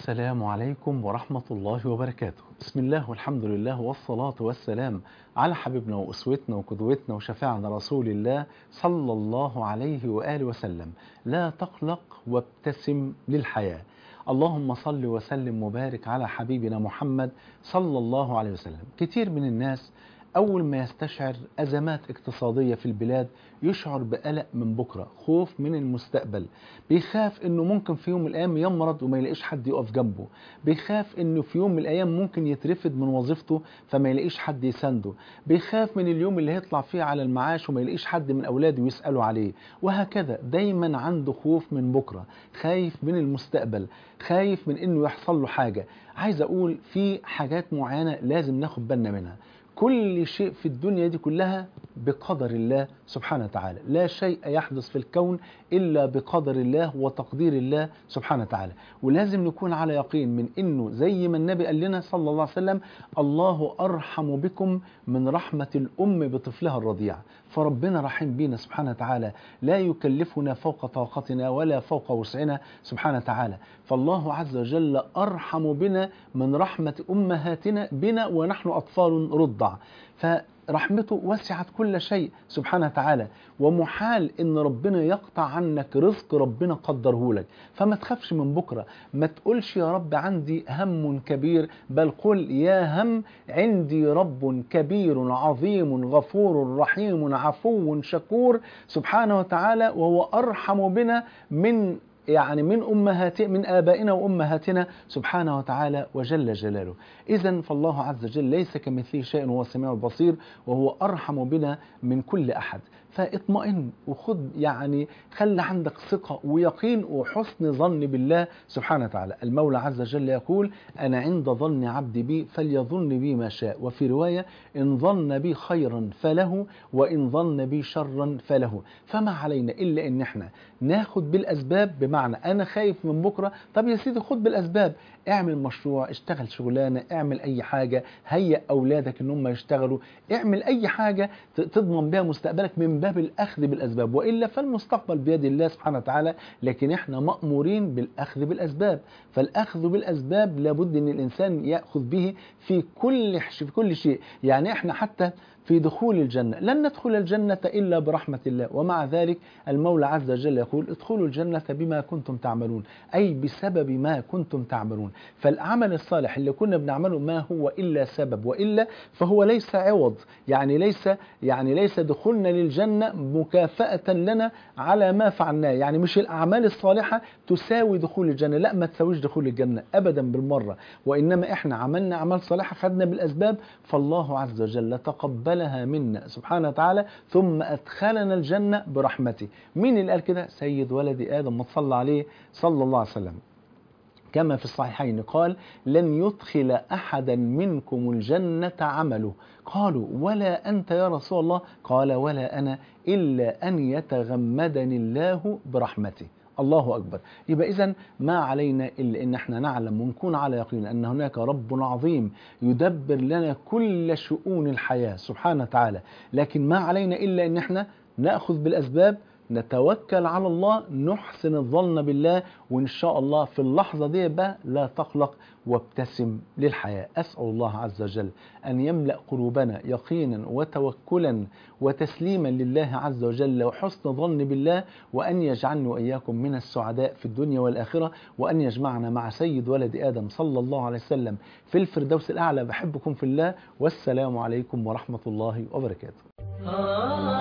السلام عليكم ورحمة الله وبركاته. بسم الله والحمد لله والصلاة والسلام على حبيبنا وأسوتنا وقدوتنا وشفاعنا رسول الله صلى الله عليه وآله وسلم. لا تقلق وابتسم للحياة. اللهم صل وسلم وبارك على حبيبنا محمد صلى الله عليه وسلم. كتير من الناس أول ما يستشعر أزمات اقتصادية في البلاد يشعر بقلق من بكرة، خوف من المستقبل، بيخاف إنه ممكن في يوم من الأيام يمرض وما يلاقيش حد يقف جنبه، بيخاف إنه في يوم من الأيام ممكن يترفد من وظيفته فما يلاقيش حد يسنده، بيخاف من اليوم اللي هيطلع فيه على المعاش وما يلاقيش حد من أولاده يسألوا عليه، وهكذا دايما عنده خوف من بكرة، خايف من المستقبل، خايف من إنه يحصل له حاجة. عايز أقول في حاجات معينة لازم ناخد بالنا منها. كل شيء في الدنيا دي كلها بقدر الله سبحانه وتعالى، لا شيء يحدث في الكون إلا بقدر الله وتقدير الله سبحانه وتعالى، ولازم نكون على يقين من إنه زي ما النبي قال لنا صلى الله عليه وسلم: الله أرحم بكم من رحمة الأم بطفلها الرضيع. فربنا رحيم بينا سبحانه وتعالى، لا يكلفنا فوق طاقتنا ولا فوق وسعنا سبحانه وتعالى. فالله عز وجل أرحم بنا من رحمة أمهاتنا بنا ونحن أطفال رضع، فرحمته وسعت كل شيء سبحانه وتعالى، ومحال ان ربنا يقطع عنك رزق ربنا قدره لك. فما تخافش من بكرة، ما تقولش يا رب عندي هم كبير، بل قل يا هم عندي رب كبير عظيم غفور رحيم عفو شكور سبحانه وتعالى، وهو أرحم بنا من من آبائنا وأمهاتنا سبحانه وتعالى وجل جلاله. إذن فالله عز وجل ليس كمثله شيء وهو السميع البصير، وهو أرحم بنا من كل أحد. فاطمئن وخد خلي عندك ثقة ويقين وحسن ظن بالله سبحانه وتعالى. المولى عز وجل يقول: أنا عند ظن عبدي بي فليظن بي ما شاء. وفي رواية: إن ظن بي خيرا فله وإن ظن بي شرا فله. فما علينا إلا إن احنا ناخد بالأسباب. بمعنى أنا خايف من بكرة، طب يا سيدي خد بالأسباب، اعمل مشروع، اشتغل شغلانة، اعمل أي حاجة، هيئ أولادك إن هم يشتغلوا، اعمل أي حاجة تضمن بها مستقبلك من باب الأخذ بالأسباب، وإلا فالمستقبل بيد الله سبحانه وتعالى، لكن احنا مأمورين بالأخذ بالأسباب. فالأخذ بالأسباب لابد أن الإنسان يأخذ به في كل شيء. احنا حتى في دخول الجنة لن ندخل الجنة إلا برحمة الله، ومع ذلك المولى عز وجل يقول: ادخلوا الجنة بما كنتم تعملون، أي بسبب ما كنتم تعملون. فالعمل الصالح اللي كنا بنعمله ما هو إلا سبب، وإلا فهو ليس عوض، ليس دخولنا للجنة مكافأة لنا على ما فعلناه. مش الأعمال الصالحة تساوي دخول الجنة، لا، ما تساويش دخول الجنة أبدا بالمرة، وإنما إحنا عملنا أعمال صالحة، خدنا بالأسباب، فالله عز وجل تقبلها منا سبحانه وتعالى ثم أدخلنا الجنة برحمته. مين اللي قال كده؟ سيد ولد آدم، ما تصلى عليه صلى الله عليه وسلم، كما في الصحيحين قال: لن يدخل أحدا منكم الجنة عمله. قالوا: ولا أنت يا رسول الله؟ قال: ولا أنا، إلا أن يتغمدني الله برحمته. الله أكبر. يبقى إذن ما علينا إلا أن احنا نعلم ونكون على يقين أن هناك رب عظيم يدبر لنا كل شؤون الحياة سبحانه وتعالى، لكن ما علينا إلا أن احنا نأخذ بالأسباب، نتوكل على الله، نحسن الظن بالله، وإن شاء الله في اللحظة دي بقى لا تقلق وابتسم للحياة. أسأل الله عز وجل أن يملأ قلوبنا يقينا وتوكلا وتسليما لله عز وجل وحسن ظن بالله، وأن يجعلنا وإياكم من السعداء في الدنيا والآخرة، وأن يجمعنا مع سيد ولد آدم صلى الله عليه وسلم في الفردوس الأعلى. بحبكم في الله، والسلام عليكم ورحمة الله وبركاته.